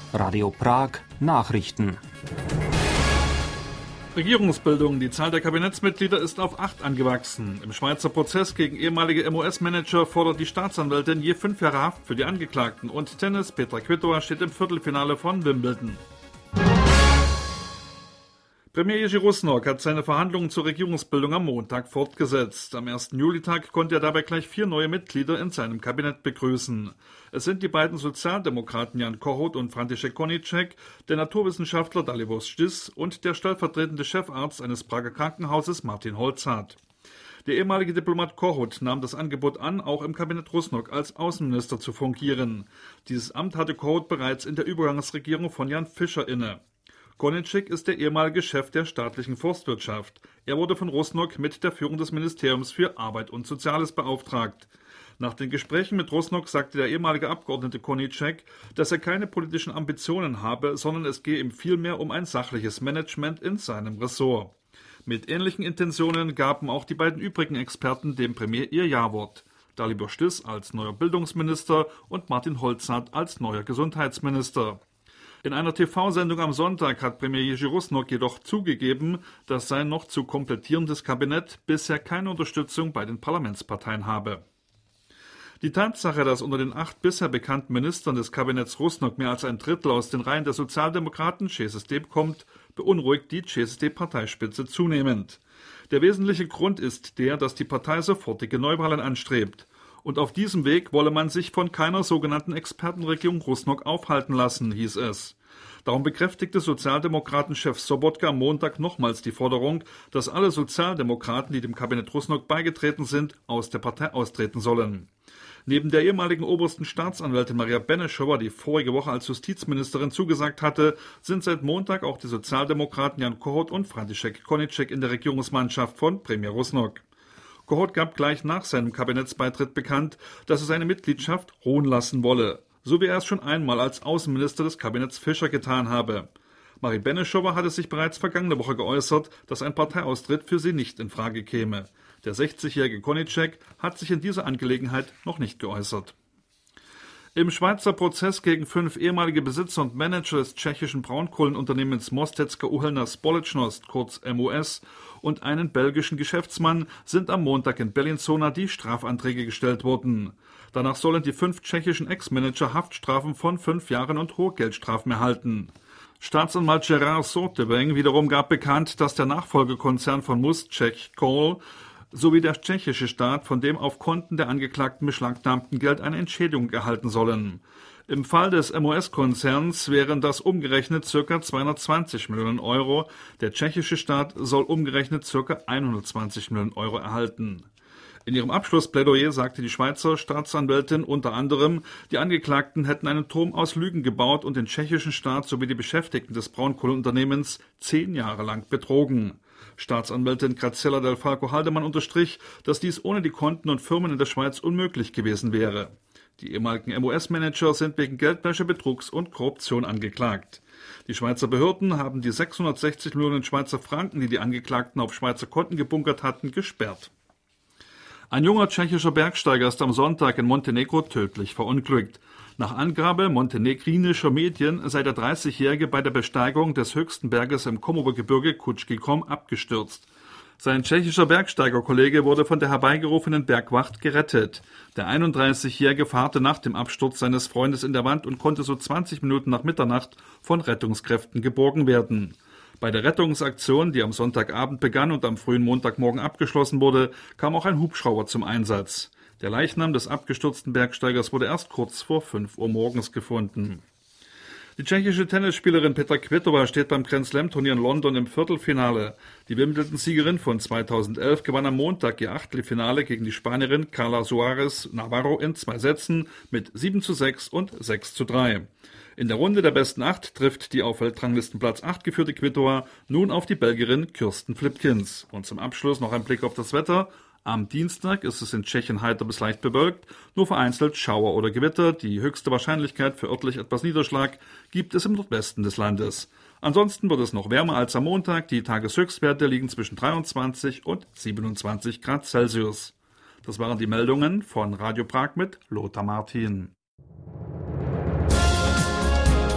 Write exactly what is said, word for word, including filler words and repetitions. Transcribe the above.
Radio Prag Nachrichten. Regierungsbildung. Die Zahl der Kabinettsmitglieder ist auf acht angewachsen. Im Schweizer Prozess gegen ehemalige M O S-Manager fordert die Staatsanwältin je fünf Jahre Haft für die Angeklagten. Und Tennis. Petra Kvitova steht im Viertelfinale von Wimbledon. Premier Jerzy Rusnok hat seine Verhandlungen zur Regierungsbildung am Montag fortgesetzt. Am ersten Julitag konnte er dabei gleich vier neue Mitglieder in seinem Kabinett begrüßen. Es sind die beiden Sozialdemokraten Jan Kohout und František Koníček, der Naturwissenschaftler Dalibor Štiss und der stellvertretende Chefarzt eines Prager Krankenhauses Martin Holcát. Der ehemalige Diplomat Kohout nahm das Angebot an, auch im Kabinett Rusnok als Außenminister zu fungieren. Dieses Amt hatte Kohout bereits in der Übergangsregierung von Jan Fischer inne. Koníček ist der ehemalige Chef der staatlichen Forstwirtschaft. Er wurde von Rusnok mit der Führung des Ministeriums für Arbeit und Soziales beauftragt. Nach den Gesprächen mit Rusnok sagte der ehemalige Abgeordnete Koníček, dass er keine politischen Ambitionen habe, sondern es gehe ihm vielmehr um ein sachliches Management in seinem Ressort. Mit ähnlichen Intentionen gaben auch die beiden übrigen Experten dem Premier ihr Ja-Wort. Dalibor Štiss als neuer Bildungsminister und Martin Holcát als neuer Gesundheitsminister. In einer T V-Sendung am Sonntag hat Premier Jerzy Rusnok jedoch zugegeben, dass sein noch zu komplettierendes Kabinett bisher keine Unterstützung bei den Parlamentsparteien habe. Die Tatsache, dass unter den acht bisher bekannten Ministern des Kabinetts Rusnok mehr als ein Drittel aus den Reihen der Sozialdemokraten C S S D kommt, beunruhigt die C S S D-Parteispitze zunehmend. Der wesentliche Grund ist der, dass die Partei sofortige Neuwahlen anstrebt. Und auf diesem Weg wolle man sich von keiner sogenannten Expertenregierung Rusnok aufhalten lassen, hieß es. Darum bekräftigte Sozialdemokratenchef Sobotka am Montag nochmals die Forderung, dass alle Sozialdemokraten, die dem Kabinett Rusnok beigetreten sind, aus der Partei austreten sollen. Neben der ehemaligen obersten Staatsanwältin Maria Benešová, die vorige Woche als Justizministerin zugesagt hatte, sind seit Montag auch die Sozialdemokraten Jan Kohout und František Koníček in der Regierungsmannschaft von Premier Rusnok. Kohout gab gleich nach seinem Kabinettsbeitritt bekannt, dass er seine Mitgliedschaft ruhen lassen wolle, so wie er es schon einmal als Außenminister des Kabinetts Fischer getan habe. Marie Benešová hatte sich bereits vergangene Woche geäußert, dass ein Parteiaustritt für sie nicht in Frage käme. Der sechzigjährige Koníček hat sich in dieser Angelegenheit noch nicht geäußert. Im Schweizer Prozess gegen fünf ehemalige Besitzer und Manager des tschechischen Braunkohlenunternehmens Mostecká uhelná společnost, kurz M O S, und einen belgischen Geschäftsmann sind am Montag in Bellinzona die Strafanträge gestellt worden. Danach sollen die fünf tschechischen Ex-Manager Haftstrafen von fünf Jahren und hohe Geldstrafen erhalten. Staatsanwalt Gerard Sotebank wiederum gab bekannt, dass der Nachfolgekonzern von Mostecká Coal sowie der tschechische Staat von dem auf Konten der Angeklagten beschlagnahmten Geld eine Entschädigung erhalten sollen. Im Fall des M O S-Konzerns wären das umgerechnet ca. zweihundertzwanzig Millionen Euro, der tschechische Staat soll umgerechnet ca. hundertzwanzig Millionen Euro erhalten. In ihrem Abschlussplädoyer sagte die Schweizer Staatsanwältin unter anderem, die Angeklagten hätten einen Turm aus Lügen gebaut und den tschechischen Staat sowie die Beschäftigten des Braunkohleunternehmens zehn Jahre lang betrogen. Staatsanwältin Graziella Del Falco Haldemann unterstrich, dass dies ohne die Konten und Firmen in der Schweiz unmöglich gewesen wäre. Die ehemaligen M O S-Manager sind wegen Geldwäsche, Betrugs und Korruption angeklagt. Die Schweizer Behörden haben die sechshundertsechzig Millionen Schweizer Franken, die die Angeklagten auf Schweizer Konten gebunkert hatten, gesperrt. Ein junger tschechischer Bergsteiger ist am Sonntag in Montenegro tödlich verunglückt. Nach Angabe montenegrinischer Medien sei der dreißigjährige bei der Besteigung des höchsten Berges im Komovo-Gebirge Kutschkikom abgestürzt. Sein tschechischer Bergsteigerkollege wurde von der herbeigerufenen Bergwacht gerettet. Der einunddreißigjährige verharrte nach dem Absturz seines Freundes in der Wand und konnte so zwanzig Minuten nach Mitternacht von Rettungskräften geborgen werden. Bei der Rettungsaktion, die am Sonntagabend begann und am frühen Montagmorgen abgeschlossen wurde, kam auch ein Hubschrauber zum Einsatz. Der Leichnam des abgestürzten Bergsteigers wurde erst kurz vor fünf Uhr morgens gefunden. Die tschechische Tennisspielerin Petra Kvitova steht beim Grand Slam-Turnier in London im Viertelfinale. Die Wimbledon-Siegerin von zweitausendelf gewann am Montag ihr Achtelfinale gegen die Spanierin Carla Suárez Navarro in zwei Sätzen mit sieben zu sechs und sechs zu drei. In der Runde der besten acht trifft die auf Weltranglistenplatz acht geführte Kvitova nun auf die Belgierin Kirsten Flipkens. Und zum Abschluss noch ein Blick auf das Wetter. Am Dienstag ist es in Tschechien heiter bis leicht bewölkt, nur vereinzelt Schauer oder Gewitter. Die höchste Wahrscheinlichkeit für örtlich etwas Niederschlag gibt es im Nordwesten des Landes. Ansonsten wird es noch wärmer als am Montag. Die Tageshöchstwerte liegen zwischen dreiundzwanzig und siebenundzwanzig Grad Celsius. Das waren die Meldungen von Radio Prag mit Lothar Martin.